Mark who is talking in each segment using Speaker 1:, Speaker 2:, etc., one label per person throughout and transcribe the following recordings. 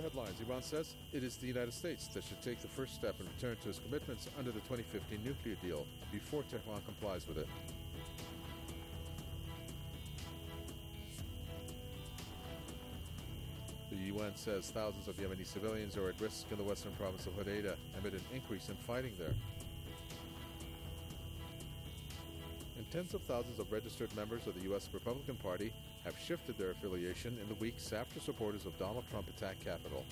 Speaker 1: the headlines, Iran says it is the United States that should take the first step and return to its commitments under the 2015 nuclear deal before Tehran complies with it. The UN says thousands of Yemeni civilians are at risk in the western province of Hodeidah amid an increase in fighting there. And tens of thousands of registered members of the U.S. Republican Party have shifted their affiliation in the weeks after supporters of Donald Trump attacked Capitol.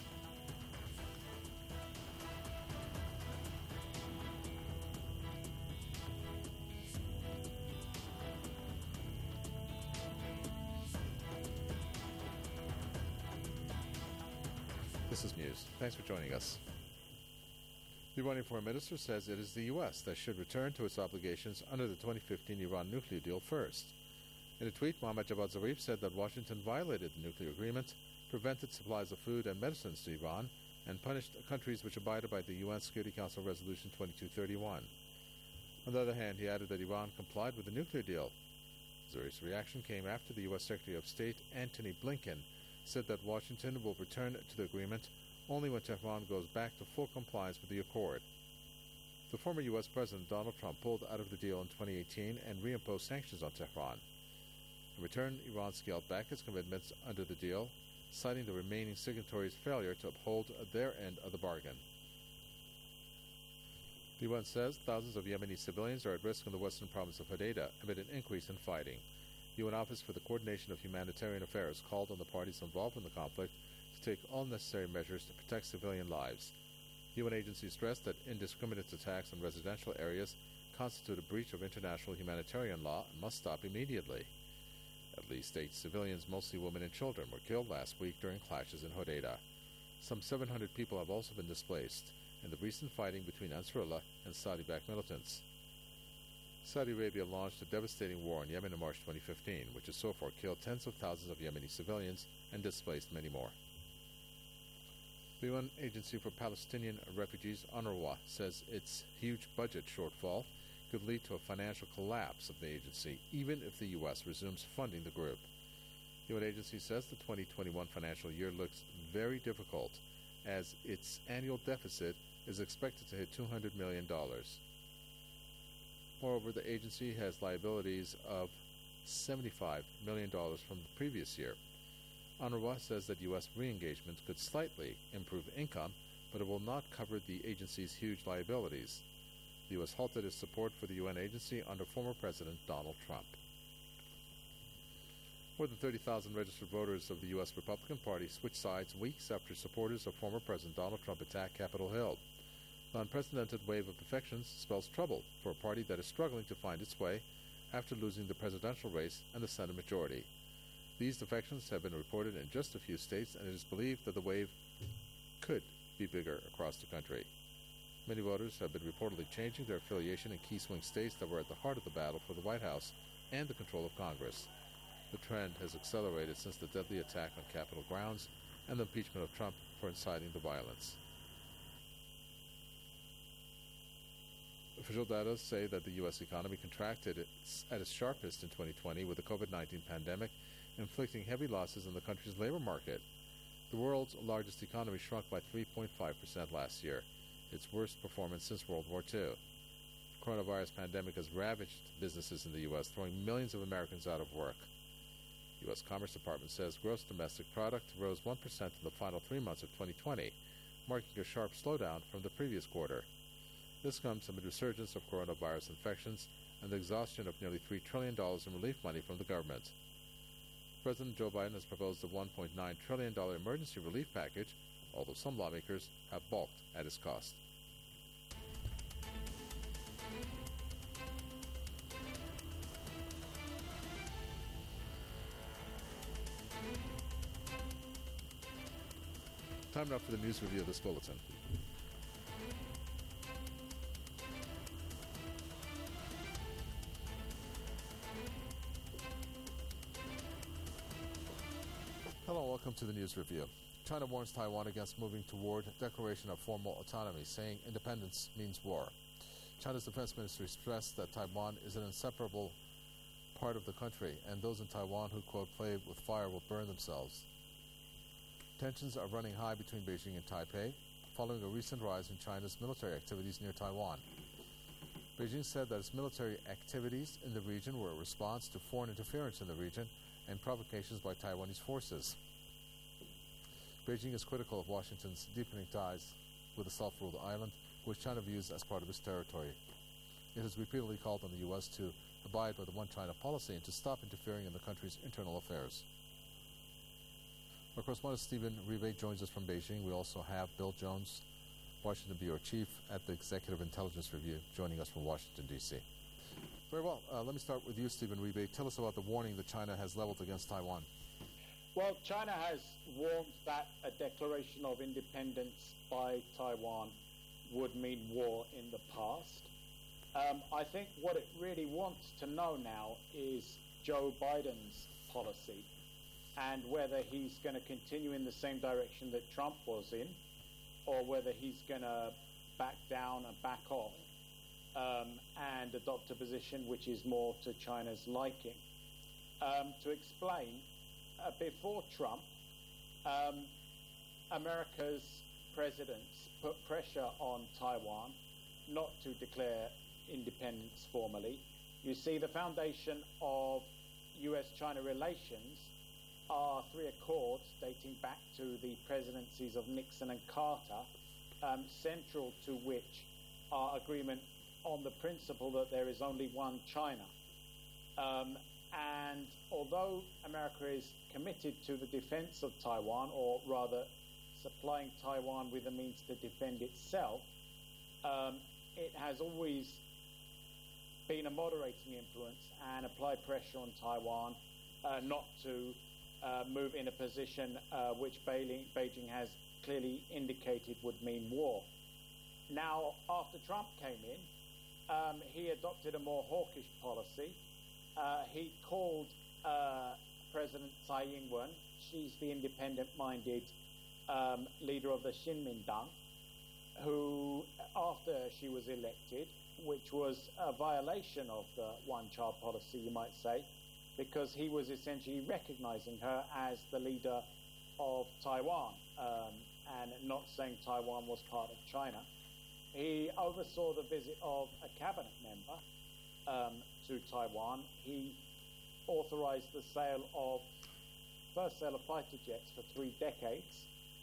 Speaker 1: This is Muse. Thanks for joining us. The Iranian foreign minister says it is the U.S. that should return to its obligations under the 2015 Iran nuclear deal first. In a tweet, Mohammad Javad Zarif said that Washington violated the nuclear agreement, prevented supplies of food and medicines to Iran, and punished countries which abided by the UN Security Council Resolution 2231. On the other hand, he added that Iran complied with the nuclear deal. Zarif's reaction came after the U.S. Secretary of State Antony Blinken said that Washington will return to the agreement only when Tehran goes back to full compliance with the accord. The former U.S. President Donald Trump pulled out of the deal in 2018 and reimposed sanctions on Tehran. In return, Iran scaled back its commitments under the deal, citing the remaining signatories' failure to uphold their end of the bargain. The UN says thousands of Yemeni civilians are at risk in the western province of Hodeidah amid an increase in fighting. The UN Office for the Coordination of Humanitarian Affairs called on the parties involved in the conflict to take all necessary measures to protect civilian lives. The UN agency stressed that indiscriminate attacks on residential areas constitute a breach of international humanitarian law and must stop immediately. At least 8 civilians, mostly women and children, were killed last week during clashes in Hodeidah. Some 700 people have also been displaced in the recent fighting between Ansarullah and Saudi-backed militants. Saudi Arabia launched a devastating war in Yemen in March 2015, which has so far killed tens of thousands of Yemeni civilians and displaced many more. The UN Agency for Palestinian Refugees, UNRWA, says its huge budget shortfall could lead to a financial collapse of the agency, even if the U.S. resumes funding the group. The UN agency says the 2021 financial year looks very difficult, as its annual deficit is expected to hit $200 million. Moreover, the agency has liabilities of $75 million from the previous year. UNRWA says that U.S. re-engagement could slightly improve income, but it will not cover the agency's huge liabilities. The U.S. halted its support for the UN agency under former President Donald Trump. More than 30,000 registered voters of the U.S. Republican Party switched sides weeks after supporters of former President Donald Trump attacked Capitol Hill. The unprecedented wave of defections spells trouble for a party that is struggling to find its way after losing the presidential race and the Senate majority. These defections have been reported in just a few states, and it is believed that the wave could be bigger across the country. Many voters have been reportedly changing their affiliation in key swing states that were at the heart of the battle for the White House and the control of Congress. The trend has accelerated since the deadly attack on Capitol grounds and the impeachment of Trump for inciting the violence. Official data say that the U.S. economy contracted at its sharpest in 2020 with the COVID-19 pandemic, inflicting heavy losses in the country's labor market. The world's largest economy shrunk by 3.5% last year, its worst performance since World War II. The coronavirus pandemic has ravaged businesses in the U.S., throwing millions of Americans out of work. The U.S. Commerce Department says gross domestic product rose 1% in the final 3 months of 2020, marking a sharp slowdown from the previous quarter. This comes amid a resurgence of coronavirus infections and the exhaustion of nearly $3 trillion in relief money from the government. President Joe Biden has proposed a $1.9 trillion emergency relief package, although some lawmakers have balked at its cost. Time now for the news review of this bulletin. Hello, welcome to the news review. China warns Taiwan against moving toward declaration of formal autonomy, saying independence means war. China's defense ministry stressed that Taiwan is an inseparable part of the country, and those in Taiwan who, quote, play with fire will burn themselves. Tensions are running high between Beijing and Taipei, following a recent rise in China's military activities near Taiwan. Beijing said that its military activities in the region were a response to foreign interference in the region and provocations by Taiwanese forces. Beijing is critical of Washington's deepening ties with the self-ruled island, which China views as part of its territory. It has repeatedly called on the U.S. to abide by the One China policy and to stop interfering in the country's internal affairs. Our correspondent Stephen Ribe joins us from Beijing. We also have Bill Jones, Washington Bureau Chief at the Executive Intelligence Review, joining us from Washington, D.C. Very well. Let me start with you, Stephen Ribe. Tell us about the warning that China has leveled against Taiwan.
Speaker 2: Well, China has warned that a declaration of independence by Taiwan would mean war in the past. I think what it really wants to know now is Joe Biden's policy and whether he's going to continue in the same direction that Trump was in, or whether he's going to back down and back off and adopt a position which is more to China's liking. To explain, before Trump, America's presidents put pressure on Taiwan not to declare independence formally. You see, the foundation of US-China relations are three accords dating back to the presidencies of Nixon and Carter, central to which are agreement on the principle that there is only one China. And although America is committed to the defense of Taiwan, or rather supplying Taiwan with the means to defend itself, it has always been a moderating influence and applied pressure on Taiwan not to move in a position which Beijing has clearly indicated would mean war. Now, after Trump came in, he adopted a more hawkish policy. He called President Tsai Ing-wen, she's the independent-minded leader of the Xinmindang, who, after she was elected, which was a violation of the one-child policy, you might say, because he was essentially recognizing her as the leader of Taiwan and not saying Taiwan was part of China. He oversaw the visit of a cabinet member to Taiwan. He authorized the first sale of fighter jets for 3 decades.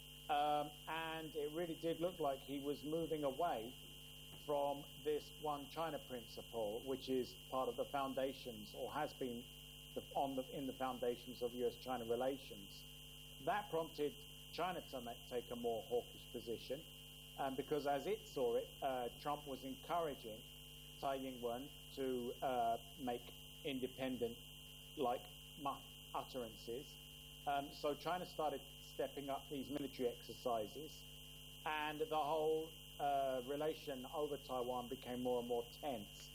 Speaker 2: And it really did look like he was moving away from this one China principle, which is part of the foundations, or has been in the foundations of US-China relations. That prompted China to take a more hawkish position, because as it saw it, Trump was encouraging Tsai Ing-wen to make independent-like utterances. So China started stepping up these military exercises, and the whole relation over Taiwan became more and more tense.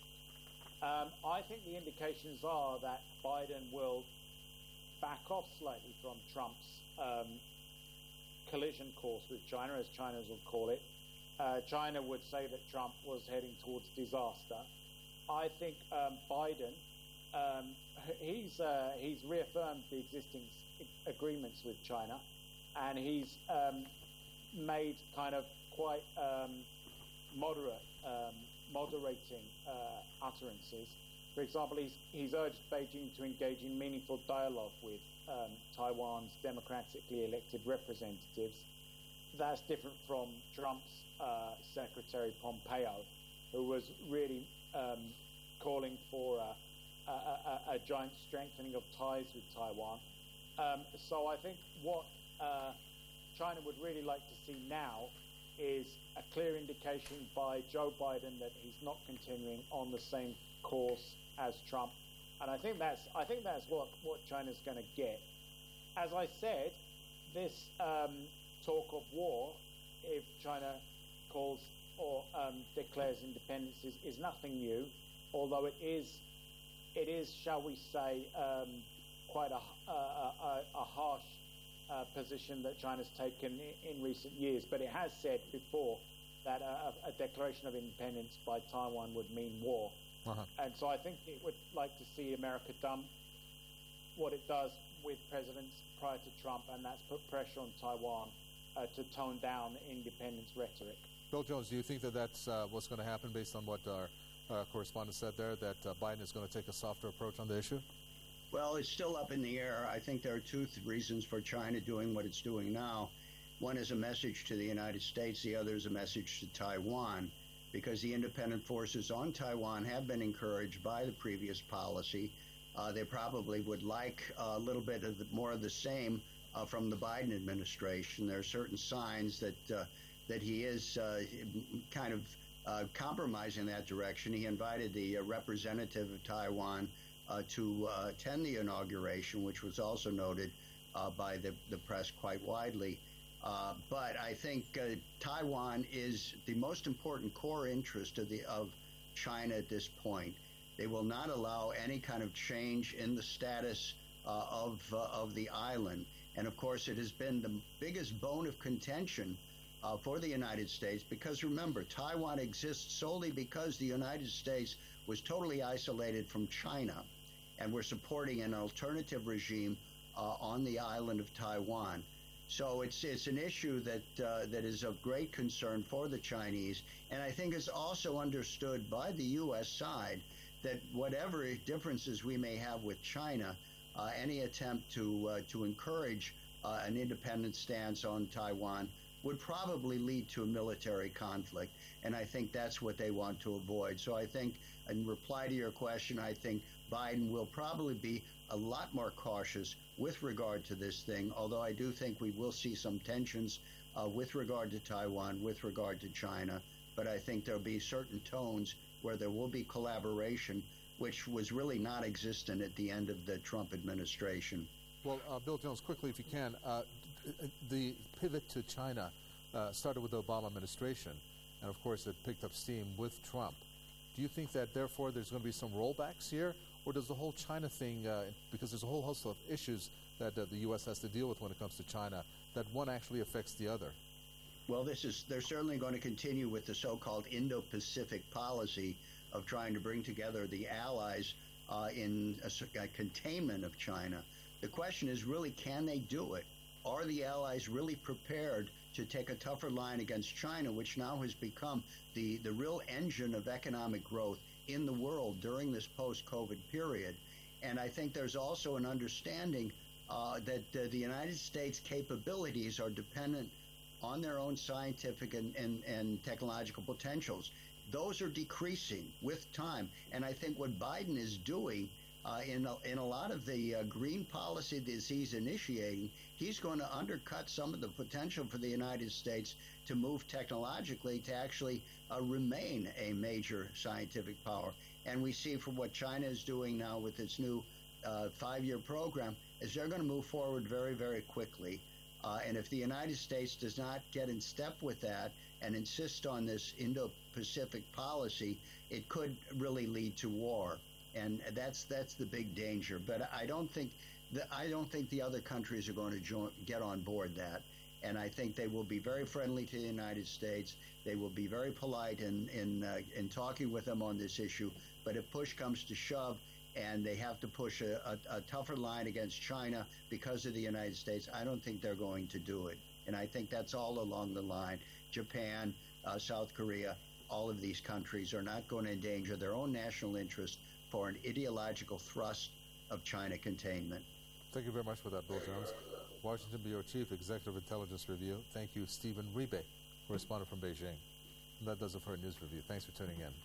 Speaker 2: I think the indications are that Biden will back off slightly from Trump's collision course with China, as China will call it. China would say that Trump was heading towards disaster. I think Biden, he's reaffirmed the existing agreements with China, and he's made kind of quite moderating utterances. For example, he's urged Beijing to engage in meaningful dialogue with Taiwan's democratically elected representatives. That's different from Trump's Secretary Pompeo, who was really calling for a giant strengthening of ties with Taiwan. So I think what China would really like to see now is a clear indication by Joe Biden that he's not continuing on the same course as Trump, and I think that's what China's going to get. As I said, this talk of war, if China calls or declares independence, is nothing new, although it is, shall we say, quite a harsh position that China's taken in recent years. But it has said before that a declaration of independence by Taiwan would mean war. And so I think it would like to see America what it does with presidents prior to Trump, and that's put pressure on Taiwan to tone down the independence rhetoric.
Speaker 1: Bill Jones, do you think that that's what's going to happen based on what our correspondent said there, that Biden is going to take a softer approach on the issue?
Speaker 3: Well, it's still up in the air. I think there are two reasons for China doing what it's doing now. One is a message to the United States. The other is a message to Taiwan, because the independent forces on Taiwan have been encouraged by the previous policy. They probably would like a little bit of more of the same from the Biden administration. There are certain signs that he is kind of compromising that direction. He invited the representative of Taiwan to attend the inauguration, which was also noted by the press quite widely. But I think Taiwan is the most important core interest of China at this point. They will not allow any kind of change in the status of the island. And of course, it has been the biggest bone of contention for the United States, because remember, Taiwan exists solely because the United States was totally isolated from China, and we're supporting an alternative regime on the island of Taiwan. So it's an issue that is of great concern for the Chinese, and I think is also understood by the U.S. side that whatever differences we may have with China, any attempt to encourage an independent stance on Taiwan would probably lead to a military conflict, and I think that's what they want to avoid. So I think, in reply to your question, I think Biden will probably be a lot more cautious with regard to this thing, although I do think we will see some tensions with regard to Taiwan, with regard to China, but I think there'll be certain tones where there will be collaboration, which was really not existent at the end of the Trump administration.
Speaker 1: Well, Bill Jones, quickly if you can, the pivot to China started with the Obama administration, and of course it picked up steam with Trump. Do you think that therefore there's going to be some rollbacks here, or does the whole China thing, because there's a whole host of issues that the U.S. has to deal with when it comes to China, that one actually affects the other?
Speaker 3: Well, they're certainly going to continue with the so-called Indo-Pacific policy of trying to bring together the allies in a containment of China. The question is really, can they do it? Are the allies really prepared to take a tougher line against China, which now has become the real engine of economic growth in the world during this post-COVID period? And I think there's also an understanding that the United States capabilities are dependent on their own scientific and technological potentials. Those are decreasing with time. And I think what Biden is doing in a lot of the green policy that he's initiating, he's going to undercut some of the potential for the United States to move technologically to actually remain a major scientific power. And we see from what China is doing now with its new 5-year program is they're going to move forward very, very quickly. And if the United States does not get in step with that and insist on this Indo-Pacific policy, it could really lead to war. And that's the big danger. But I don't think the other countries are going to get on board that. And I think they will be very friendly to the United States. They will be very polite in talking with them on this issue. But if push comes to shove, and they have to push a tougher line against China because of the United States, I don't think they're going to do it. And I think that's all along the line. Japan, South Korea, all of these countries are not going to endanger their own national interest for an ideological thrust of China containment.
Speaker 1: Thank you very much for that, Bill Jones. Washington Bureau Chief, Executive Intelligence Review. Thank you, Stephen Ribe, correspondent from Beijing. And that does it for our news review. Thanks for tuning in.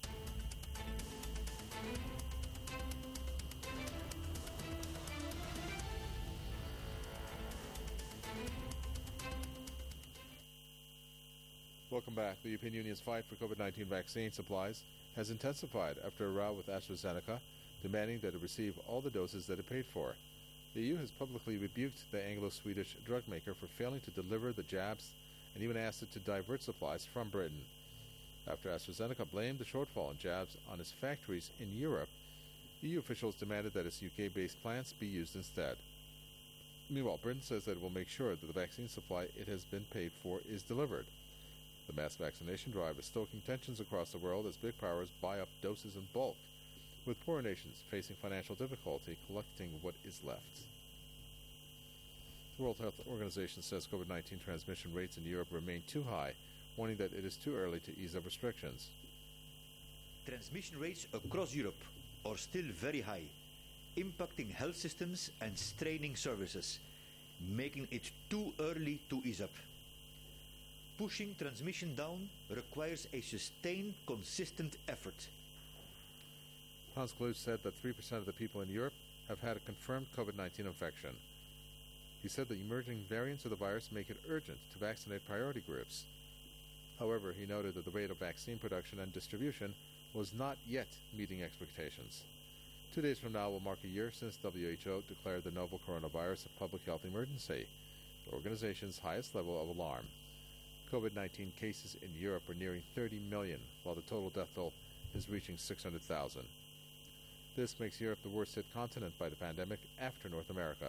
Speaker 1: Welcome back. The European Union's fight for COVID-19 vaccine supplies has intensified after a row with AstraZeneca, demanding that it receive all the doses that it paid for. The EU has publicly rebuked the Anglo-Swedish drug maker for failing to deliver the jabs and even asked it to divert supplies from Britain. After AstraZeneca blamed the shortfall in jabs on its factories in Europe, EU officials demanded that its UK-based plants be used instead. Meanwhile, Britain says that it will make sure that the vaccine supply it has been paid for is delivered. The mass vaccination drive is stoking tensions across the world as big powers buy up doses in bulk. with poor nations facing financial difficulty collecting what is left. The World Health Organization says COVID-19 transmission rates in Europe remain too high, warning that it is too early to ease up restrictions.
Speaker 4: Transmission rates across Europe are still very high, impacting health systems and straining services, making it too early to ease up. Pushing transmission down requires a sustained, consistent effort.
Speaker 1: Hans Kluge said that 3% of the people in Europe have had a confirmed COVID-19 infection. He said the emerging variants of the virus make it urgent to vaccinate priority groups. However, he noted that the rate of vaccine production and distribution was not yet meeting expectations. 2 days from now will mark a year since WHO declared the novel coronavirus a public health emergency, the organization's highest level of alarm. COVID-19 cases in Europe are nearing 30 million, while the total death toll is reaching 600,000. This makes Europe the worst-hit continent by the pandemic after North America.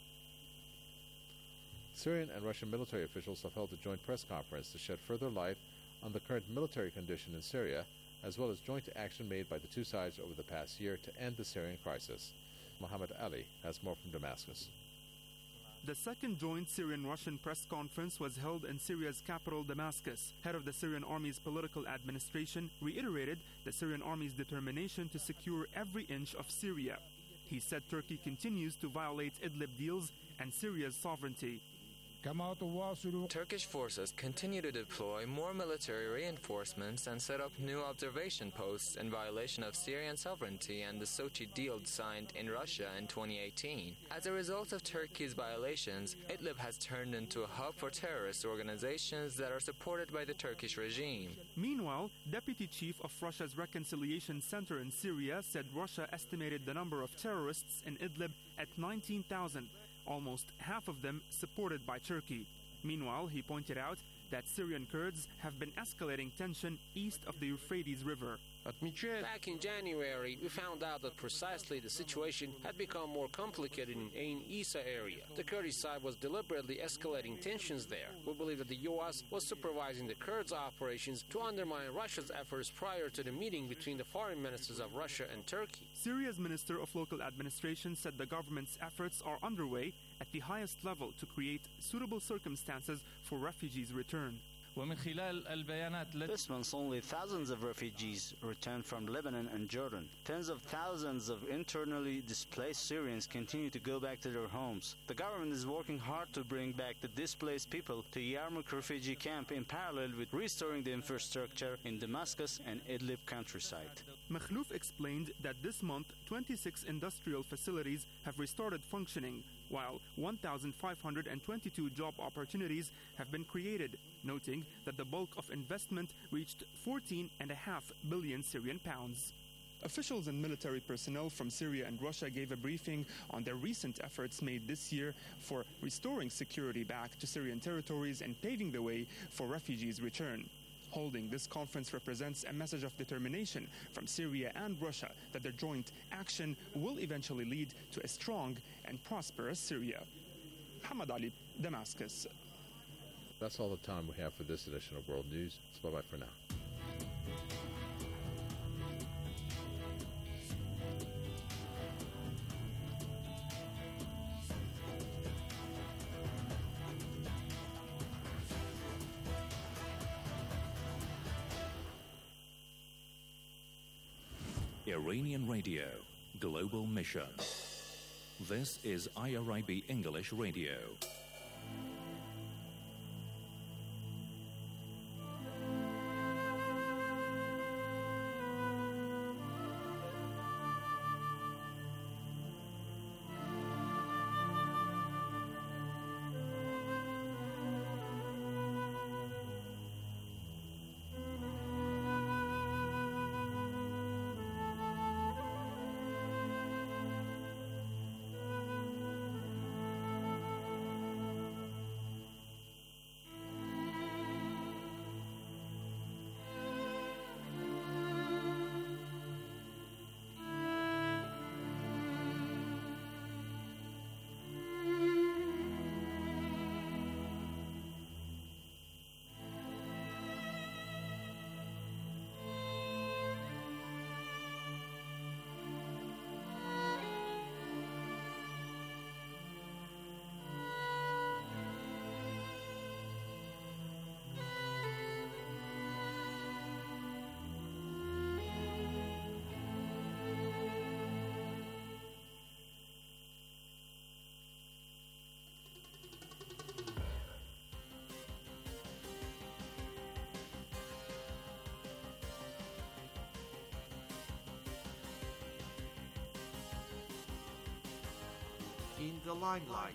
Speaker 1: Syrian and Russian military officials have held a joint press conference to shed further light on the current military condition in Syria, as well as joint action made by the two sides over the past year to end the Syrian crisis. Mohammed Ali has more from Damascus.
Speaker 5: The second joint Syrian-Russian press conference was held in Syria's capital, Damascus. Head of the Syrian Army's political administration reiterated the Syrian Army's determination to secure every inch of Syria. He said Turkey continues to violate Idlib deals and Syria's sovereignty.
Speaker 6: Turkish forces continue to deploy more military reinforcements and set up new observation posts in violation of Syrian sovereignty and the Sochi deal signed in Russia in 2018. As a result of Turkey's violations, Idlib has turned into a hub for terrorist organizations that are supported by the Turkish regime.
Speaker 5: Meanwhile, Deputy Chief of Russia's Reconciliation Center in Syria said Russia estimated the number of terrorists in Idlib at 19,000. Almost half of them supported by Turkey. Meanwhile, he pointed out that Syrian Kurds have been escalating tension east of the Euphrates River.
Speaker 7: Back in January, we found out that precisely the situation had become more complicated in Ain Issa area. The Kurdish side was deliberately escalating tensions there. We believe that the U.S. was supervising the Kurds' operations to undermine Russia's efforts prior to the meeting between the foreign ministers of Russia and Turkey.
Speaker 5: Syria's Minister of Local Administration said the government's efforts are underway at the highest level to create suitable circumstances for refugees' return.
Speaker 8: This month, only thousands of refugees returned from Lebanon and Jordan. Tens of thousands of internally displaced Syrians continue to go back to their homes. The government is working hard to bring back the displaced people to Yarmouk refugee camp in parallel with restoring the infrastructure in Damascus and Idlib countryside.
Speaker 5: Makhlouf explained that this month, 26 industrial facilities have restarted functioning, while 1,522 job opportunities have been created, noting that the bulk of investment reached 14.5 billion Syrian pounds. Officials and military personnel from Syria and Russia gave a briefing on their recent efforts made this year for restoring security back to Syrian territories and paving the way for refugees' return. Holding this conference represents a message of determination from Syria and Russia that their joint action will eventually lead to a strong and prosperous Syria. Mohammed Ali, Damascus.
Speaker 1: That's all the time we have for this edition of World News. So bye-bye for now.
Speaker 9: Iranian Radio, Global Mission. This is IRIB English Radio.
Speaker 10: in the limelight.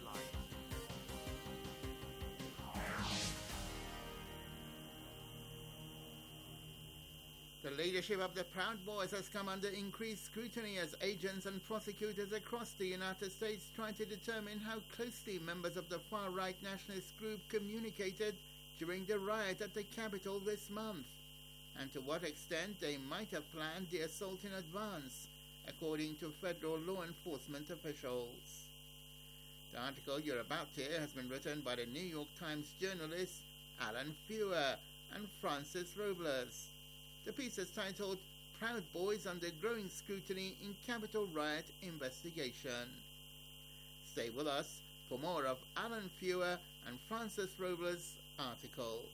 Speaker 11: The leadership of the Proud Boys has come under increased scrutiny as agents and prosecutors across the United States try to determine how closely members of the far-right nationalist group communicated during the riot at the Capitol this month, and to what extent they might have planned the assault in advance, according to federal law enforcement officials. The article you're about to hear has been written by the New York Times journalists Alan Feuer and Francis Robles. The piece is titled Proud Boys Under Growing Scrutiny in Capitol Riot Investigation. Stay with us for more of Alan Feuer and Francis Robles' article.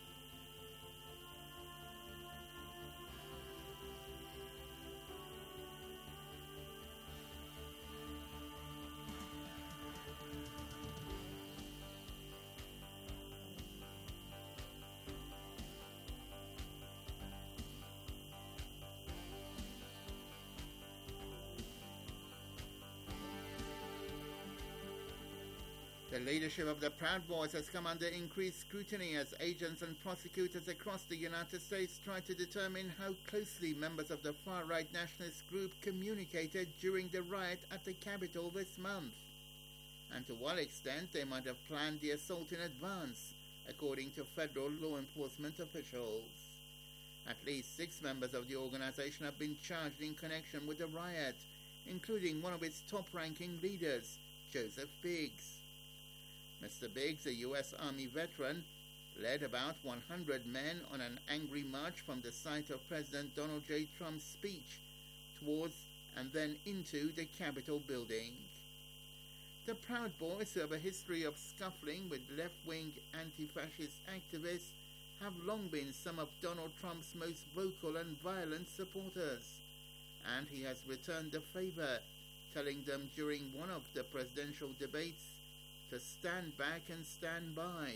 Speaker 11: The leadership of the Proud Boys has come under increased scrutiny as agents and prosecutors across the United States try to determine how closely members of the far-right nationalist group communicated during the riot at the Capitol this month, and to what extent they might have planned the assault in advance, according to federal law enforcement officials. At least 6 members of the organization have been charged in connection with the riot, including one of its top-ranking leaders, Joseph Biggs. Mr. Biggs, a U.S. Army veteran, led about 100 men on an angry march from the site of President Donald J. Trump's speech towards and then into the Capitol building. The Proud Boys, who have a history of scuffling with left-wing anti-fascist activists, have long been some of Donald Trump's most vocal and violent supporters, and he has returned the favor, telling them during one of the presidential debates to stand back and stand by.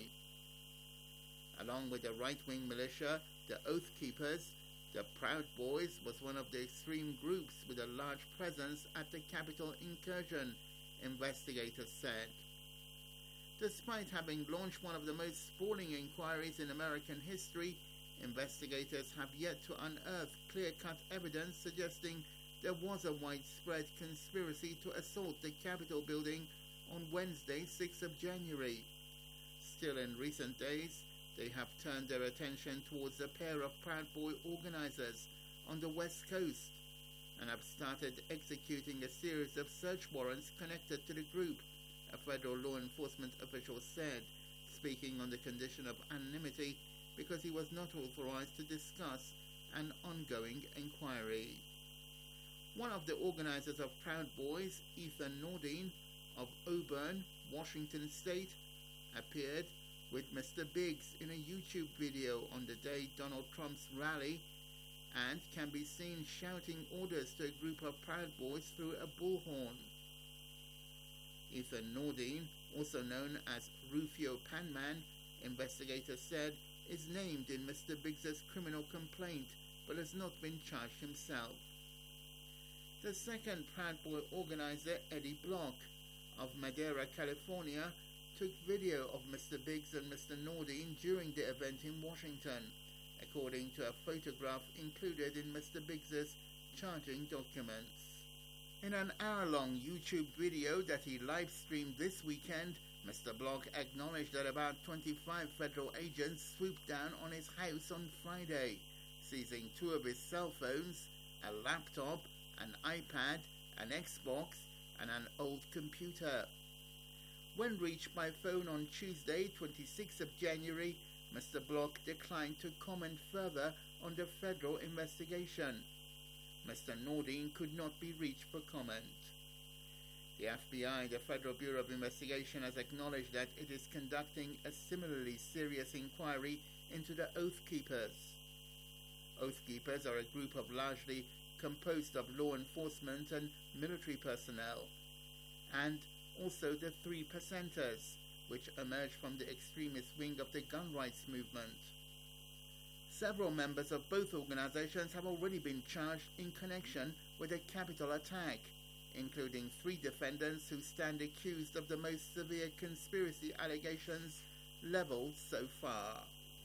Speaker 11: Along with the right-wing militia, the Oath Keepers, the Proud Boys was one of the extreme groups with a large presence at the Capitol incursion, investigators said. Despite having launched one of the most sprawling inquiries in American history, investigators have yet to unearth clear-cut evidence suggesting there was a widespread conspiracy to assault the Capitol building on Wednesday, 6th of January. Still, in recent days, they have turned their attention towards a pair of Proud Boy organizers on the West Coast and have started executing a series of search warrants connected to the group, a federal law enforcement official said, speaking on the condition of anonymity because he was not authorized to discuss an ongoing inquiry. One of the organizers of Proud Boys, Ethan Nordine, of Auburn, Washington State, appeared with Mr. Biggs in a YouTube video on the day Donald Trump's rally and can be seen shouting orders to a group of Proud Boys through a bullhorn. Ethan Nordine, also known as Rufio Panman, investigators said is named in Mr. Biggs' criminal complaint but has not been charged himself. The second Proud Boy organizer, Eddie Block, of Madera, California, took video of Mr. Biggs and Mr. Nordine during the event in Washington, according to a photograph included in Mr. Biggs' charging documents. In an hour-long YouTube video that he live-streamed this weekend, Mr. Block acknowledged that about 25 federal agents swooped down on his house on Friday, seizing 2 of his cell phones, a laptop, an iPad, an Xbox, and an old computer. When reached by phone on Tuesday, 26th of January, Mr. Block declined to comment further on the federal investigation. Mr. Nordine could not be reached for comment. The FBI, the Federal Bureau of Investigation, has acknowledged that it is conducting a similarly serious inquiry into the Oath Keepers. Oath Keepers are a group of largely composed of law enforcement and military personnel, and also the 3 Percenters, which emerged from the extremist wing of the gun rights movement. Several members of both organizations have already been charged in connection with the Capitol attack, including 3 defendants who stand accused of the most severe conspiracy allegations leveled so far.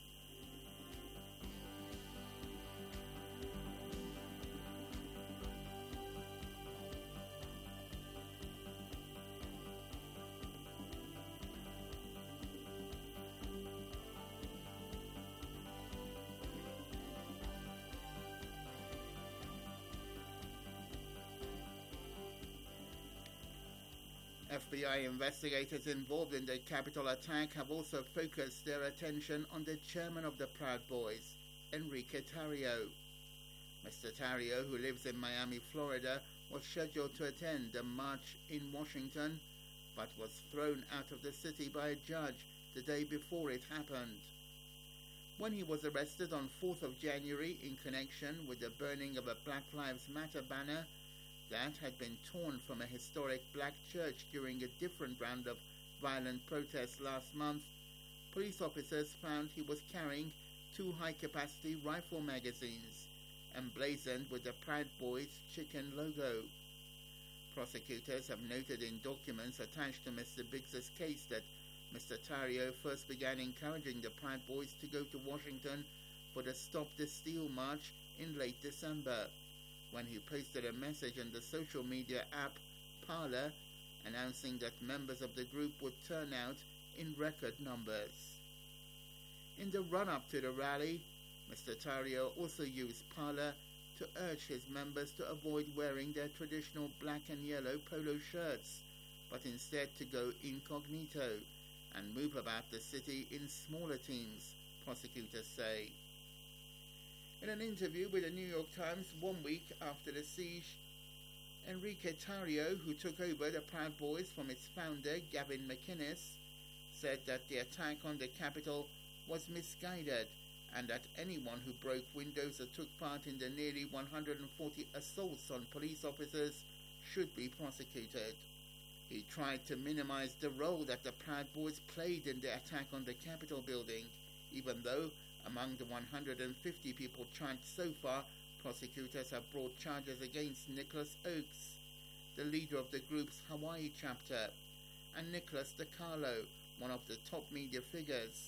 Speaker 11: FBI investigators involved in the Capitol attack have also focused their attention on the chairman of the Proud Boys, Enrique Tarrio. Mr. Tarrio, who lives in Miami, Florida, was scheduled to attend the march in Washington, but was thrown out of the city by a judge the day before it happened. When he was arrested on 4th of January in connection with the burning of a Black Lives Matter banner that had been torn from a historic black church during a different round of violent protests last month, police officers found he was carrying 2 high-capacity rifle magazines emblazoned with the Proud Boys chicken logo. Prosecutors have noted in documents attached to Mr. Biggs's case that Mr. Tarrio first began encouraging the Proud Boys to go to Washington for the Stop the Steal march in late December, when he posted a message on the social media app Parler announcing that members of the group would turn out in record numbers. In the run-up to the rally, Mr. Tarrio also used Parler to urge his members to avoid wearing their traditional black and yellow polo shirts, but instead to go incognito and move about the city in smaller teams, prosecutors say. In an interview with the New York Times 1 week after the siege, Enrique Tarrio, who took over the Proud Boys from its founder, Gavin McInnes, said that the attack on the Capitol was misguided and that anyone who broke windows or took part in the nearly 140 assaults on police officers should be prosecuted. He tried to minimize the role that the Proud Boys played in the attack on the Capitol building, even though among the 150 people charged so far, prosecutors have brought charges against Nicholas Oakes, the leader of the group's Hawaii chapter, and Nicholas DiCarlo, one of the top media figures.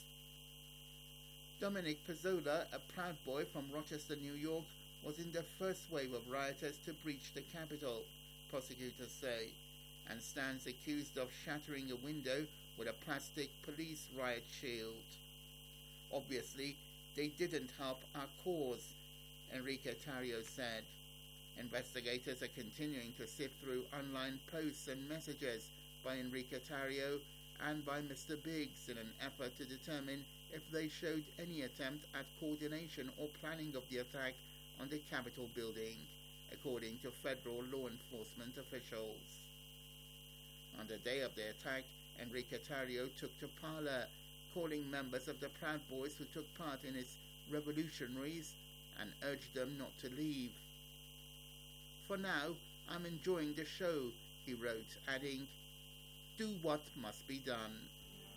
Speaker 11: Dominic Pezzola, a Proud Boy from Rochester, New York, was in the first wave of rioters to breach the Capitol, prosecutors say, and stands accused of shattering a window with a plastic police riot shield. Obviously, they didn't help our cause, Enrique Tarrio said. Investigators are continuing to sift through online posts and messages by Enrique Tarrio and by Mr. Biggs in an effort to determine if they showed any attempt at coordination or planning of the attack on the Capitol building, according to federal law enforcement officials. On the day of the attack, Enrique Tarrio took to Parler, calling members of the Proud Boys who took part in its revolutionaries and urged them not to leave. "For now, I'm enjoying the show," he wrote, adding, "Do what must be done."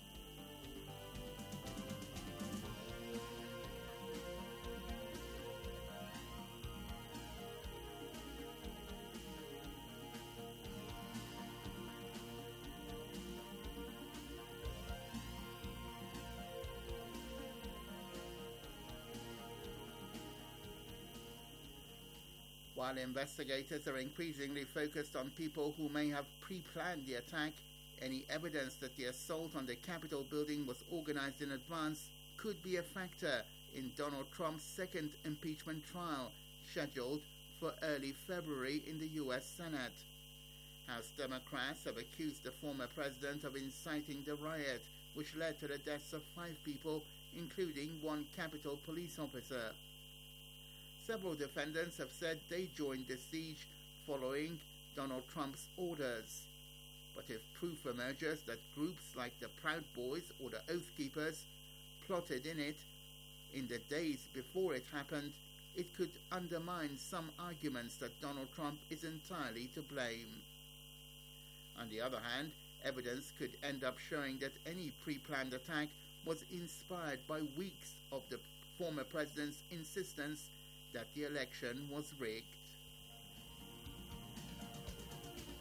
Speaker 11: While investigators are increasingly focused on people who may have pre-planned the attack, any evidence that the assault on the Capitol building was organized in advance could be a factor in Donald Trump's second impeachment trial, scheduled for early February in the U.S. Senate. House Democrats have accused the former president of inciting the riot, which led to the deaths of 5 people, including 1 Capitol police officer. Several defendants have said they joined the siege following Donald Trump's orders. But if proof emerges that groups like the Proud Boys or the Oath Keepers plotted in it in the days before it happened, it could undermine some arguments that Donald Trump is entirely to blame. On the other hand, evidence could end up showing that any pre-planned attack was inspired by weeks of the former president's insistence that the election was rigged.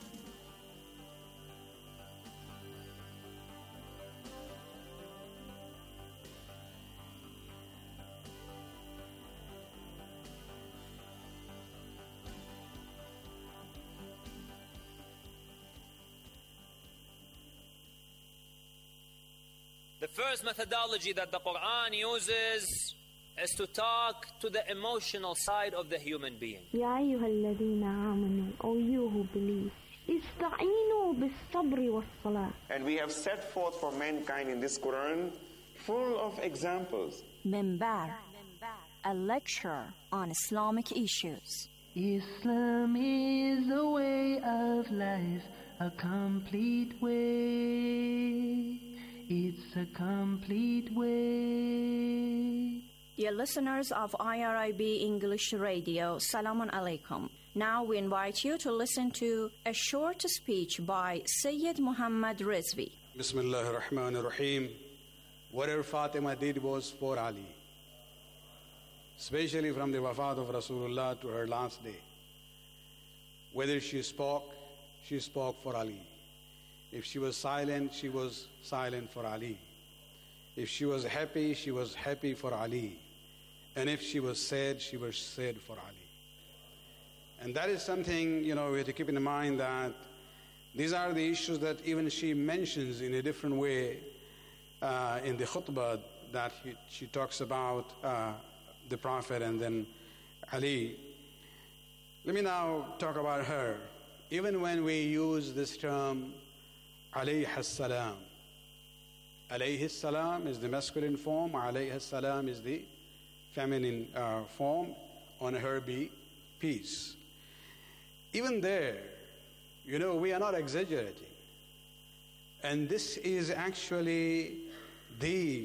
Speaker 10: The first methodology that the Quran uses is to talk to the emotional side of the human being.
Speaker 12: يا أيها الذين آمنوا, O you who believe, استعينوا بالصبر والصلاة.
Speaker 13: And we have set forth for mankind in this Quran full of examples.
Speaker 14: Minbar, a lecture on Islamic issues.
Speaker 15: Islam is a way of life, a complete way. It's a complete way.
Speaker 14: Dear listeners of IRIB English Radio, Salamun Alaikum. Now we invite you to listen to a short speech by Sayyid Muhammad Rizvi.
Speaker 16: Bismillah ar-Rahman ar-Rahim. Whatever Fatima did was for Ali. Especially from the wafat of Rasulullah to her last day. Whether she spoke for Ali. If she was silent for Ali. If she was happy for Ali. And if she was sad for Ali. And that is something, we have to keep in mind, that these are the issues that even she mentions in a different way in the khutbah, that she talks about the Prophet and then Ali. Let me now talk about her. Even when we use this term, alayhi salam. Alayhi salam is the masculine form, alayhi salam is the feminine form. On her be peace. Even there, we are not exaggerating. And this is actually the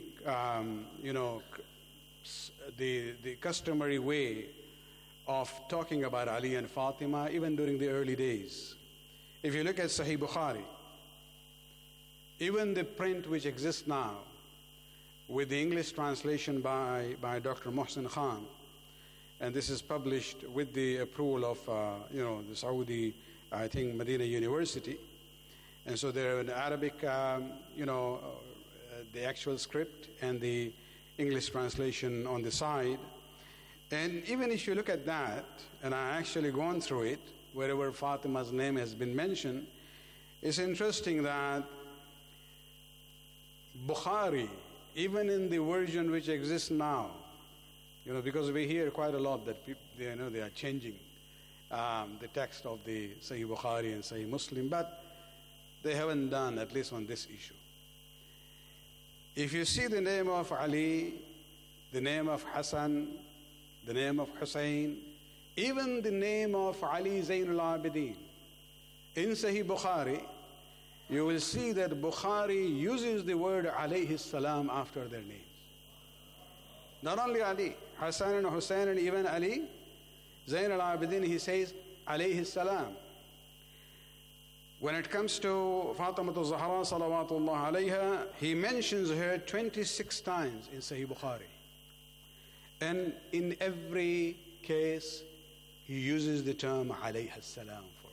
Speaker 16: customary way of talking about Ali and Fatima, even during the early days. If you look at Sahih Bukhari, even the print which exists now, with the English translation by Dr. Mohsen Khan, and this is published with the approval of the Saudi, I think, Medina University. And so there in Arabic, the actual script and the English translation on the side. And even if you look at that, and I actually gone through it, wherever Fatima's name has been mentioned, it's interesting that Bukhari, even in the version which exists now, because we hear quite a lot that people, they are changing the text of the Sahih Bukhari and Sahih Muslim, but they haven't done, at least on this issue. If you see the name of Ali, the name of Hassan, the name of Hussein, even the name of Ali Zainul Abidin, in Sahih Bukhari, you will see that Bukhari uses the word alayhi salam after their names. Not only Ali, Hassan and Hussein and even Ali, Zain al-Abidin, he says alayhi salam. When it comes to Fatima al-Zahra salawatullah alayha, he mentions her 26 times in Sahih Bukhari. And in every case, he uses the term alayhi salam for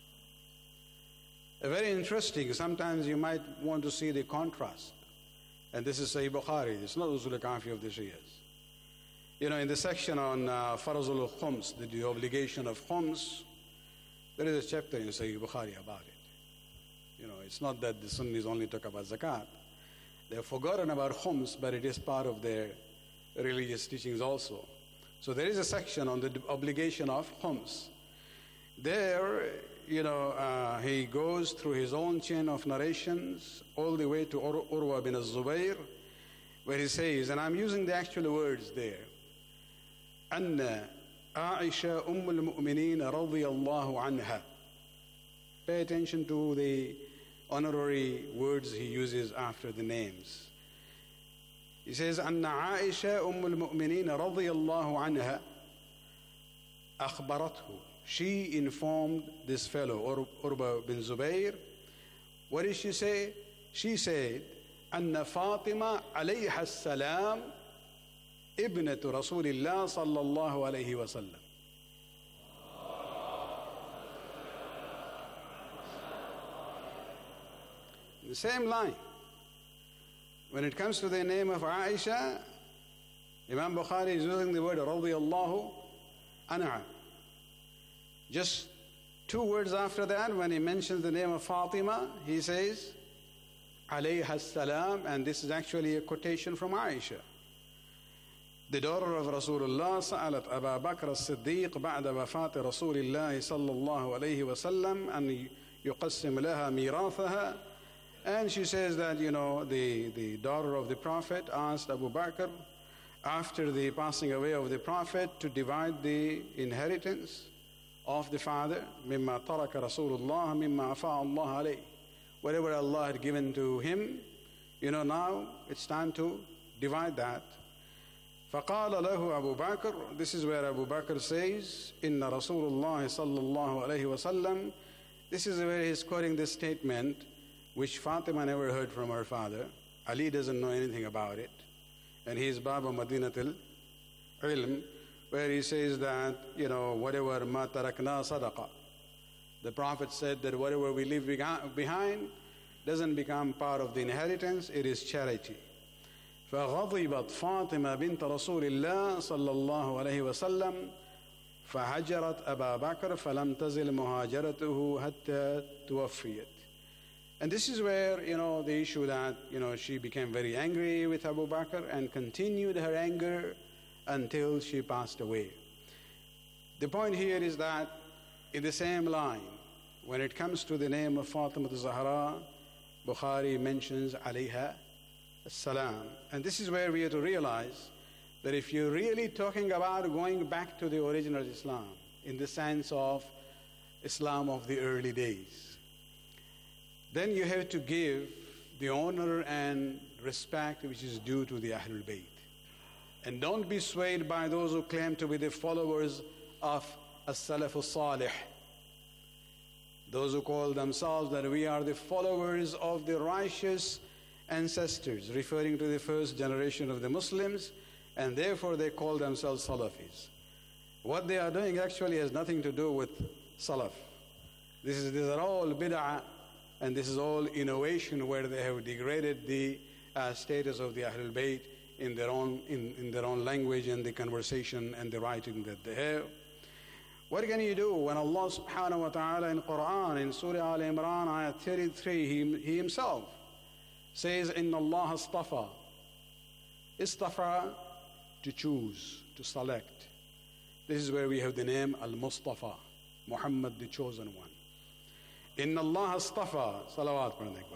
Speaker 16: her. Very interesting. Sometimes you might want to see the contrast. And this is Sahih Bukhari. It's not Usul al-Kafi of the Shias. In the section on Farazul al-Khums, the obligation of Khums, there is a chapter in Sahih Bukhari about it. It's not that the Sunnis only talk about zakat. They have forgotten about Khums, but it is part of their religious teachings also. So there is a section on the obligation of Khums. There, he goes through his own chain of narrations all the way to Urwa bin al-Zubayr, where he says, and I'm using the actual words there, أن عائشة أم المؤمنين رضي الله عنها. Pay attention to the honorary words he uses after the names. He says, أن عائشة أم المؤمنين رضي الله عنها أخبرته. She informed this fellow, Urwa bin Zubayr. What did she say? She said, أن فاطمة عليها السلام ابنة رسول الله صلى الله عليه وسلم. The same line. When it comes to the name of Aisha, Imam Bukhari is using the word رضي الله عنها. Just 2 words after that, when he mentions the name of Fatima, he says alayha salam, and this is actually a quotation from Aisha. The daughter of Rasulullah سألت أبا بكر الصديق بعد وفاة رسول الله صلى الله عليه وسلم أن يقسم لها ميراثها. And she says that, the daughter of the Prophet asked Abu Bakr after the passing away of the Prophet to divide the inheritance of the father. مما ترك رسول الله مما أفاء الله عليه. Whatever Allah had given to him, now it's time to divide that. فقال له أبو بكر, this is where Abu Bakr says, إن رسول الله صلى الله عليه وسلم, this is where he's quoting this statement which Fatima never heard from her father. Ali doesn't know anything about it. And he's Baba Madinatul Ilm, where he says that, whatever ma tarakna sadaqa. The Prophet said that whatever we leave behind doesn't become part of the inheritance, it is charity. فغضبت فاطمة بنت رسول الله صلى الله عليه وسلم فهجرت أبا بكر فلم تزل مهاجرته حتى توفيت. And this is where, the issue that, she became very angry with Abu Bakr and continued her anger until she passed away. The point here is that in the same line, when it comes to the name of Fatima al-Zahra, Bukhari mentions alayha salam. And this is where we have to realize that if you're really talking about going back to the original Islam, in the sense of Islam of the early days, then you have to give the honor and respect which is due to the Ahlul Bayt. And don't be swayed by those who claim to be the followers of As-Salaf al-Salih. Those who call themselves that we are the followers of the righteous ancestors, referring to the first generation of the Muslims, and therefore they call themselves Salafis. What they are doing actually has nothing to do with Salaf. These are all bid'ah, and this is all innovation where they have degraded the status of the Ahlul Bayt in their own language and the conversation and the writing that they have. What can you do when Allah subhanahu wa ta'ala in Quran, in Surah Al-Imran, ayat 33, He Himself says, Inna Allah istafa. Istafa, to choose, to select. This is where we have the name Al-Mustafa, Muhammad, the chosen one. Inna Allah istafa. Salawat par ekbar.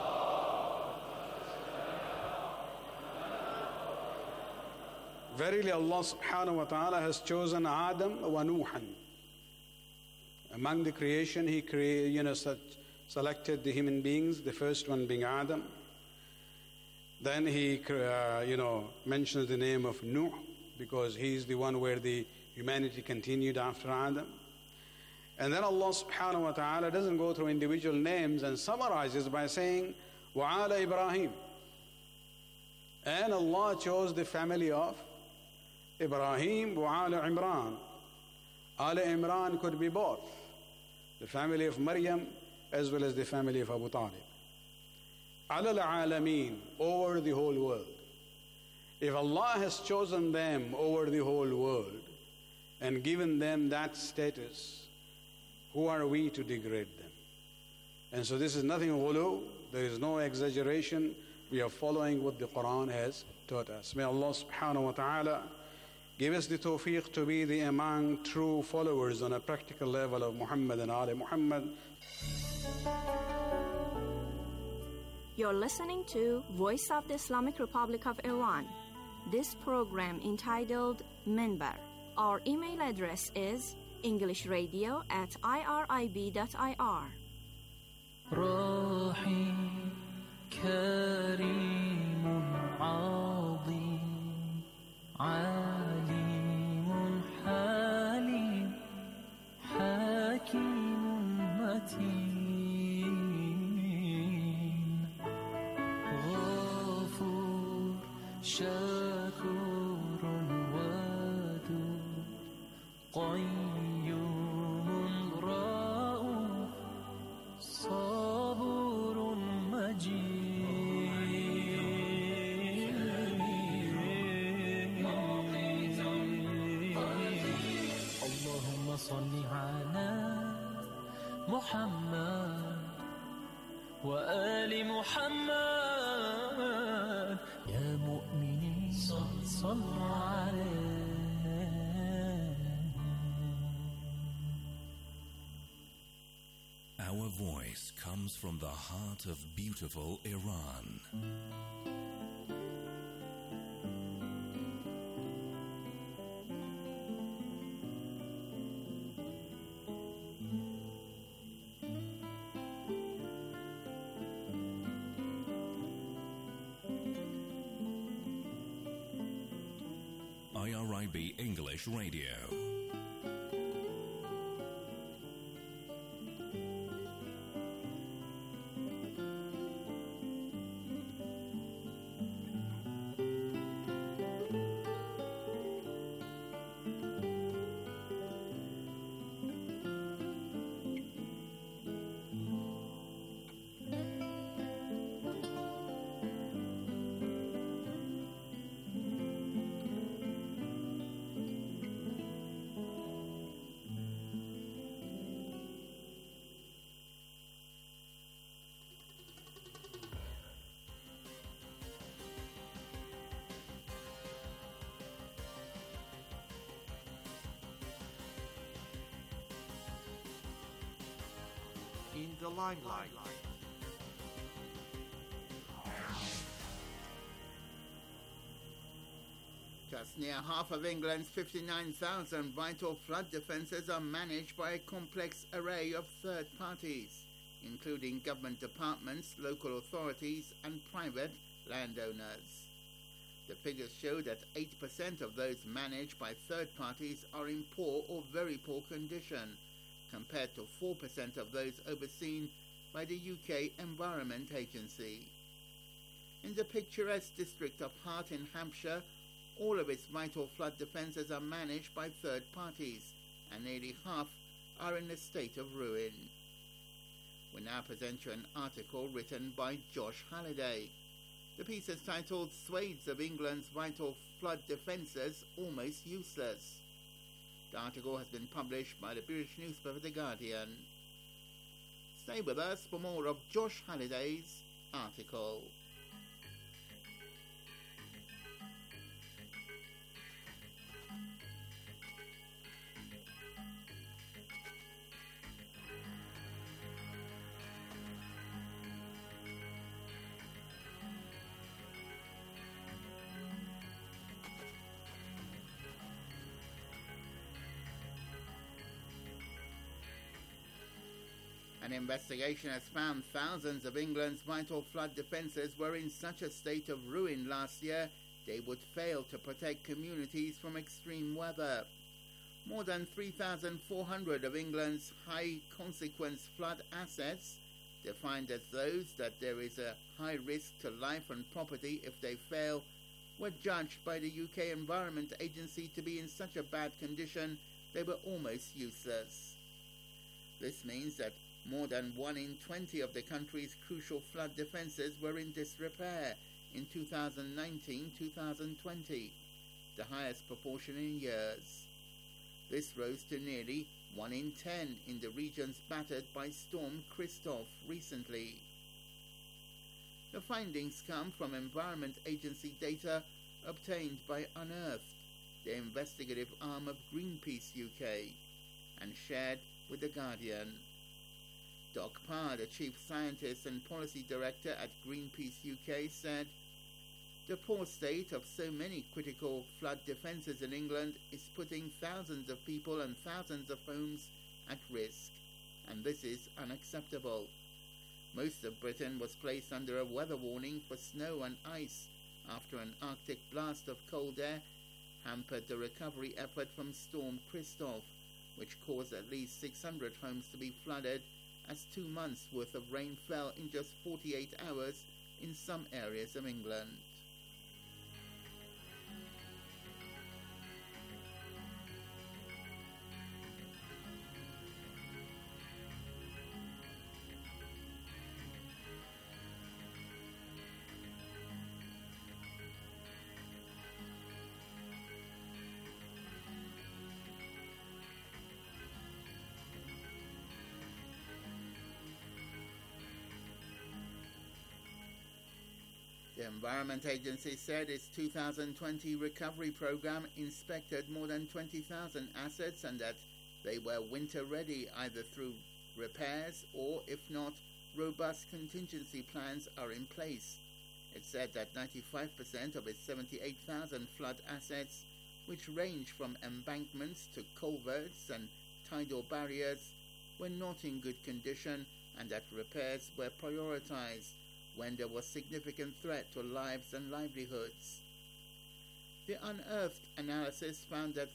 Speaker 16: Verily Allah subhanahu wa ta'ala has chosen Adam wa Nuhan. Among the creation, He selected the human beings, the first one being Adam. Then He, mentions the name of Nuh, because he's the one where the humanity continued after Adam. And then Allah subhanahu wa ta'ala doesn't go through individual names and summarizes by saying, وَعَلَى Ibrahim. And Allah chose the family of Ibrahim, وَعَلَى Imran. Ala Imran could be both, the family of Maryam as well as the family of Abu Talib. Ala al-alameen, over the whole world. If Allah has chosen them over the whole world and given them that status, who are we to degrade them? And so this is nothing ghulu, there is no exaggeration. We are following what the Quran has taught us. May Allah subhanahu wa ta'ala give us the tawfiq to be among true followers on a practical level of Muhammad and Ali Muhammad.
Speaker 14: You're listening to Voice of the Islamic Republic of Iran. This program entitled Minbar. Our email address is englishradio@irib.ir.
Speaker 15: رحيم كريم عظيم عليم حليم حكيم متين غفور شكور ودود قيوم رؤوف صبور مجيد اللهم صل على محمد وآل محمد يا مؤمنين صلوا عليه.
Speaker 9: Our voice comes from the heart of beautiful Iran. IRIB English Radio.
Speaker 17: In the limelight.
Speaker 11: Just near half of England's 59,000 vital flood defences are managed by a complex array of third parties, including government departments, local authorities and private landowners. The figures show that 8% of those managed by third parties are in poor or very poor condition, compared to 4% of those overseen by the UK Environment Agency. In the picturesque district of Hart in Hampshire, all of its vital flood defences are managed by third parties, and nearly half are in a state of ruin. We now present you an article written by Josh Halliday. The piece is titled "Swathes of England's Vital Flood Defences Almost Useless." The article has been published by the British newspaper The Guardian. Stay with us for more of Josh Halliday's article. An investigation has found thousands of England's vital flood defences were in such a state of ruin last year they would fail to protect communities from extreme weather. More than 3,400 of England's high-consequence flood assets, defined as those that there is a high risk to life and property if they fail, were judged by the UK Environment Agency to be in such a bad condition they were almost useless. This means that more than 1 in 20 of the country's crucial flood defences were in disrepair in 2019-2020, the highest proportion in years. This rose to nearly 1 in 10 in the regions battered by Storm Christoph recently. The findings come from Environment Agency data obtained by Unearthed, the investigative arm of Greenpeace UK, and shared with The Guardian. Doc Parr, the Chief Scientist and Policy Director at Greenpeace UK, said, "The poor state of so many critical flood defences in England is putting thousands of people and thousands of homes at risk, and this is unacceptable. Most of Britain was placed under a weather warning for snow and ice after an Arctic blast of cold air hampered the recovery effort from Storm Christoph, which caused at least 600 homes to be flooded as 2 months' worth of rain fell in just 48 hours in some areas of England." The Environment Agency said its 2020 recovery program inspected more than 20,000 assets and that they were winter ready either through repairs or, if not, robust contingency plans are in place. It said that 95% of its 78,000 flood assets, which range from embankments to culverts and tidal barriers, were not in good condition and that repairs were prioritized when there was significant threat to lives and livelihoods. The unearthed analysis found that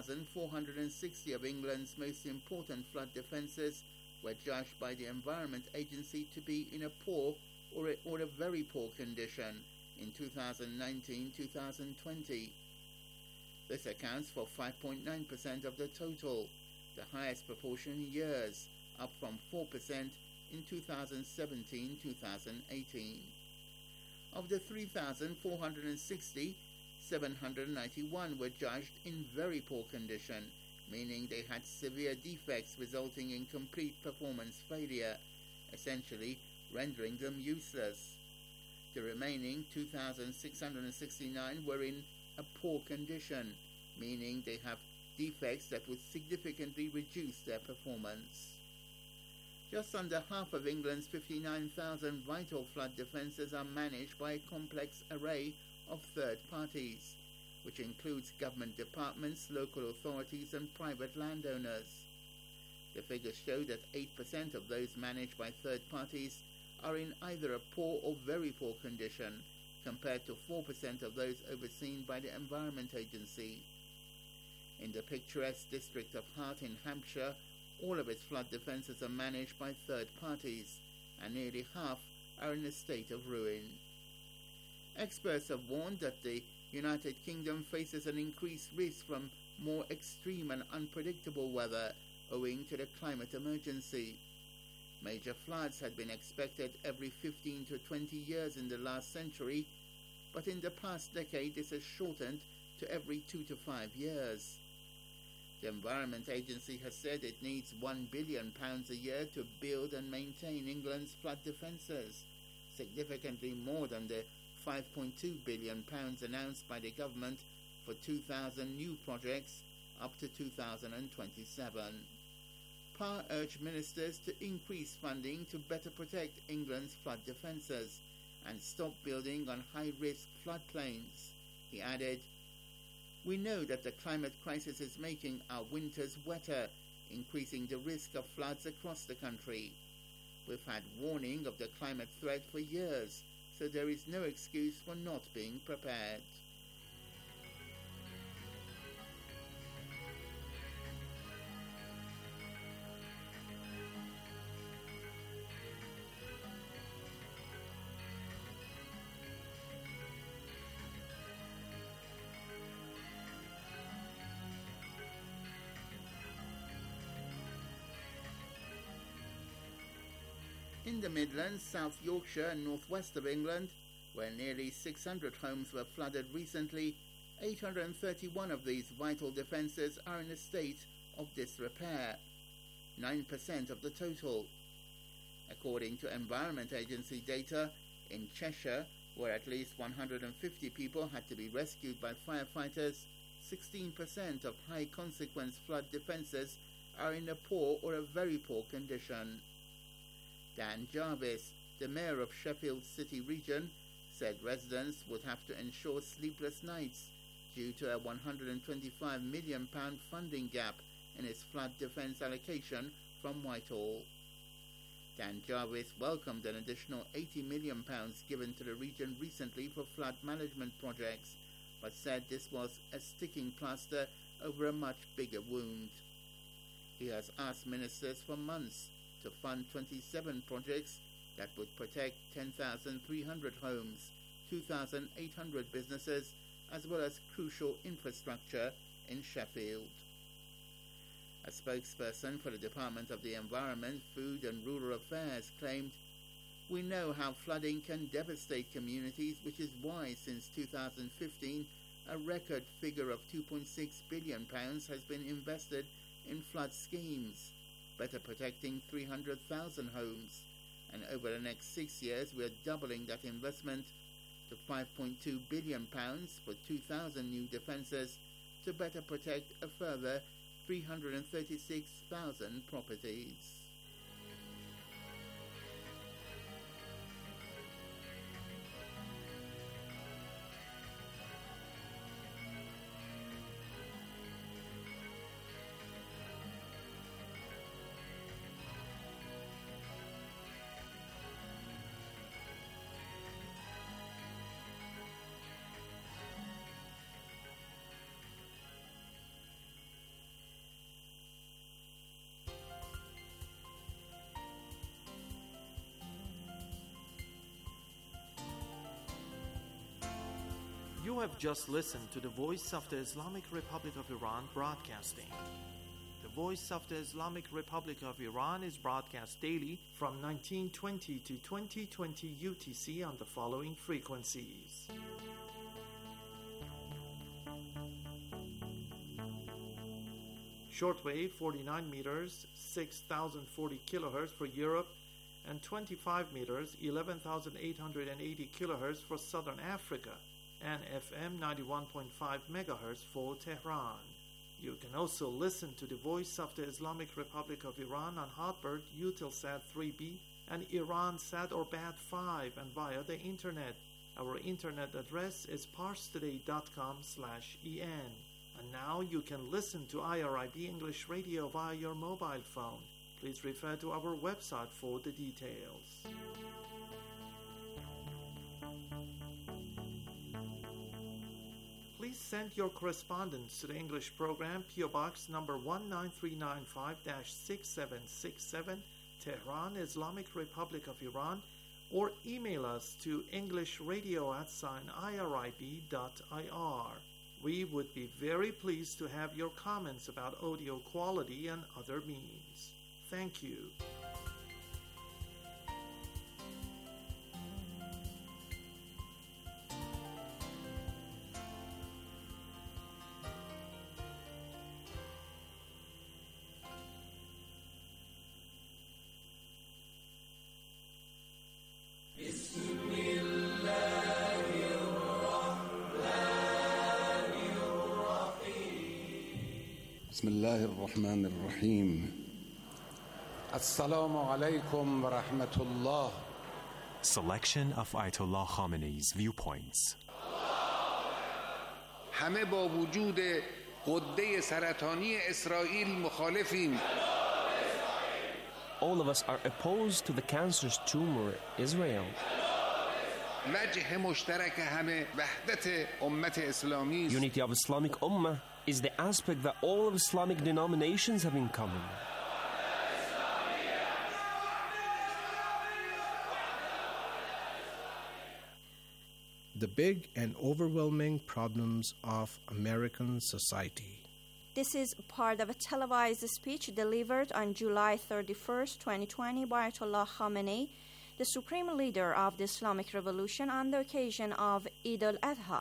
Speaker 11: 3,460 of England's most important flood defences were judged by the Environment Agency to be in a poor or a very poor condition in 2019-2020. This accounts for 5.9% of the total, the highest proportion in years, up from 4% in 2017-2018. Of the 3,460, 791 were judged in very poor condition, meaning they had severe defects resulting in complete performance failure, essentially rendering them useless. The remaining 2,669 were in a poor condition, meaning they have defects that would significantly reduce their performance. Just under half of England's 59,000 vital flood defences are managed by a complex array of third parties, which includes government departments, local authorities and private landowners. The figures show that 8% of those managed by third parties are in either a poor or very poor condition, compared to 4% of those overseen by the Environment Agency. In the picturesque district of Hart in Hampshire, all of its flood defences are managed by third parties, and nearly half are in a state of ruin. Experts have warned that the United Kingdom faces an increased risk from more extreme and unpredictable weather owing to the climate emergency. Major floods had been expected every 15 to 20 years in the last century, but in the past decade this has shortened to every 2 to 5 years. The Environment Agency has said it needs £1 billion a year to build and maintain England's flood defences, significantly more than the £5.2 billion announced by the government for 2,000 new projects up to 2027. Parr urged ministers to increase funding to better protect England's flood defences and stop building on high-risk floodplains. He added, "We know that the climate crisis is making our winters wetter, increasing the risk of floods across the country. We've had warning of the climate threat for years, so there is no excuse for not being prepared." In the Midlands, South Yorkshire and northwest of England, where nearly 600 homes were flooded recently, 831 of these vital defences are in a state of disrepair, 9% of the total. According to Environment Agency data, in Cheshire, where at least 150 people had to be rescued by firefighters, 16% of high-consequence flood defences are in a poor or a very poor condition. Dan Jarvis, the mayor of Sheffield City region, said residents would have to ensure sleepless nights due to a £125 million funding gap in its flood defence allocation from Whitehall. Dan Jarvis welcomed an additional £80 million given to the region recently for flood management projects, but said this was a sticking plaster over a much bigger wound. He has asked ministers for months to fund 27 projects that would protect 10,300 homes, 2,800 businesses, as well as crucial infrastructure in Sheffield. A spokesperson for the Department of the Environment, Food and Rural Affairs claimed, "We know how flooding can devastate communities, which is why since 2015 a record figure of £2.6 billion has been invested in flood schemes, better protecting 300,000 homes, and over the next 6 years we are doubling that investment to £5.2 billion for 2,000 new defences to better protect a further 336,000 properties.
Speaker 17: You have just listened to the Voice of the Islamic Republic of Iran broadcasting. The Voice of the Islamic Republic of Iran is broadcast daily from 1920 to 2020 UTC on the following frequencies. Shortwave 49 meters, 6,040 kilohertz for Europe, and 25 meters, 11,880 kilohertz for Southern Africa, and FM 91.5 megahertz for Tehran. You can also listen to the Voice of the Islamic Republic of Iran on Hotbird, Eutelsat 3B, and Iransat or BAD5, and via the internet. Our internet address is parstoday.com/en. And now you can listen to IRIB English Radio via your mobile phone. Please refer to our website for the details. Please send your correspondence to the English program, PO Box number 19395-6767, Tehran, Islamic Republic of Iran, or email us to englishradio@irib.ir. We would be very pleased to have your comments about audio quality and other means. Thank you.
Speaker 18: بسم الله الرحمن الرحيم السلام عليكم ورحمة الله.
Speaker 19: Selection of Ayatollah Khamenei's viewpoints.
Speaker 18: همه با وجود غده سرطانی اسرائیل مخالفیم.
Speaker 20: All of us are opposed to the cancerous tumor Israel.
Speaker 18: وجه مشترک همه وحدت امت اسلامی است.
Speaker 20: Unity of Islamic Ummah is the aspect that all of Islamic denominations have in common.
Speaker 21: The big and overwhelming problems of American society.
Speaker 14: This is part of a televised speech delivered on July 31st, 2020 by Ayatollah Khamenei, the supreme leader of the Islamic Revolution, on the occasion of Eid al-Adha.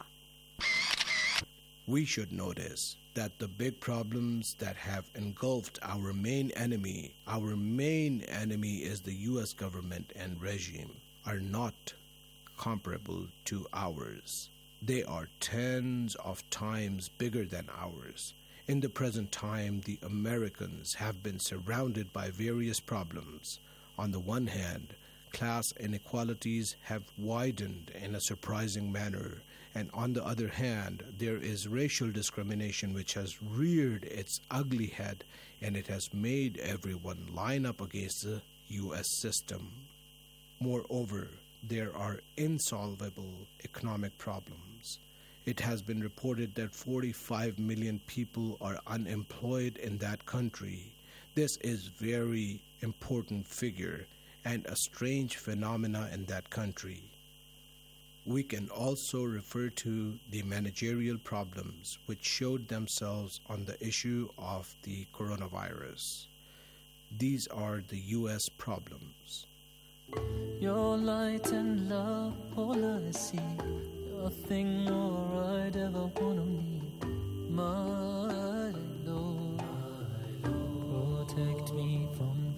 Speaker 21: We should notice that the big problems that have engulfed our main enemy is the U.S. government and regime, are not comparable to ours. They are tens of times bigger than ours. In the present time, the Americans have been surrounded by various problems. On the one hand, class inequalities have widened in a surprising manner, and on the other hand, there is racial discrimination which has reared its ugly head, and it has made everyone line up against the U.S. system. Moreover, there are insolvable economic problems. It has been reported that 45 million people are unemployed in that country. This is very important figure and a strange phenomena in that country. We can also refer to the managerial problems which showed themselves on the issue of the coronavirus. These are the U.S. problems.
Speaker 15: Your light and love, all I see, nothing more I'd ever want or need. My Lord, protect me from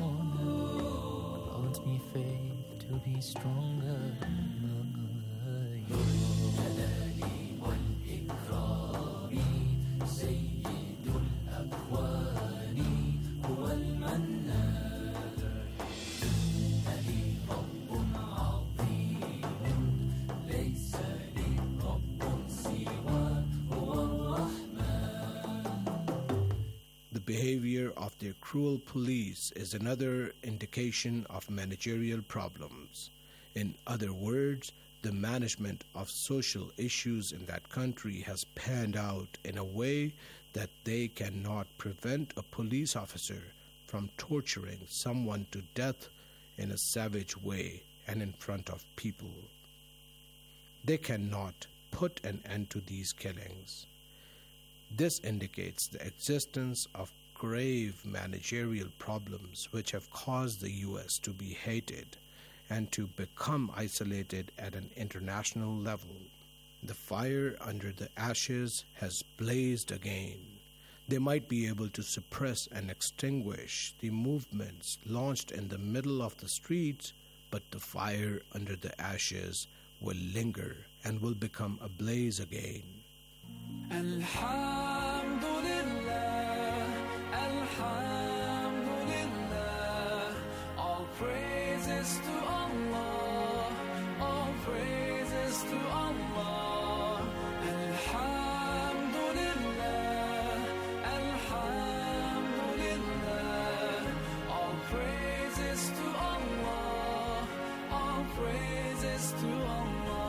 Speaker 15: dishonor, grant me faith to be stronger.
Speaker 21: The behavior of their cruel police is another indication of managerial problems. In other words, the management of social issues in that country has panned out in a way that they cannot prevent a police officer from torturing someone to death in a savage way and in front of people. They cannot put an end to these killings. This indicates the existence of grave managerial problems which have caused the U.S. to be hated and to become isolated at an international level. The fire under the ashes has blazed again. They might be able to suppress and extinguish the movements launched in the middle of the streets, but the fire under the ashes will linger and will become a blaze again.
Speaker 15: Alhamdulillah, Alhamdulillah, all praises to Allah, all praises to Allah. Alhamdulillah, Alhamdulillah, all praises to Allah, all praises to Allah.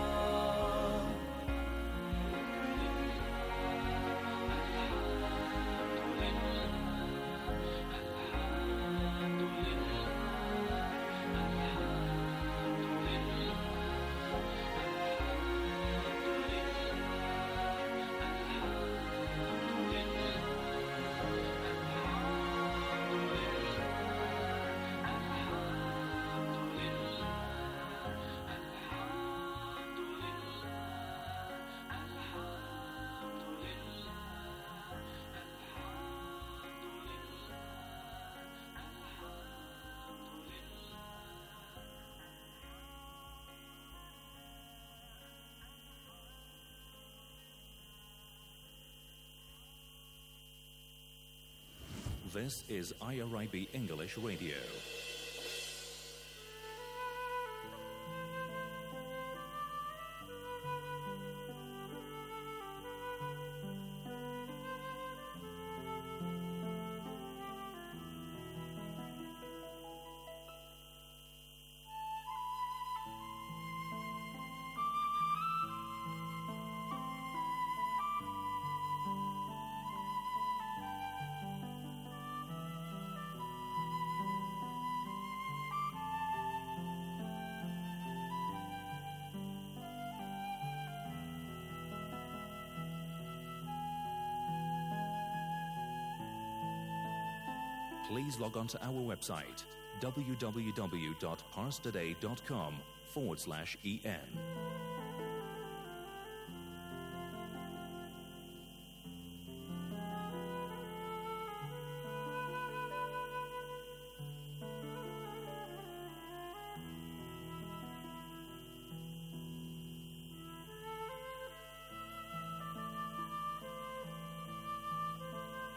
Speaker 9: This is IRIB English Radio. Please log on to our website, www.parstoday.com/en.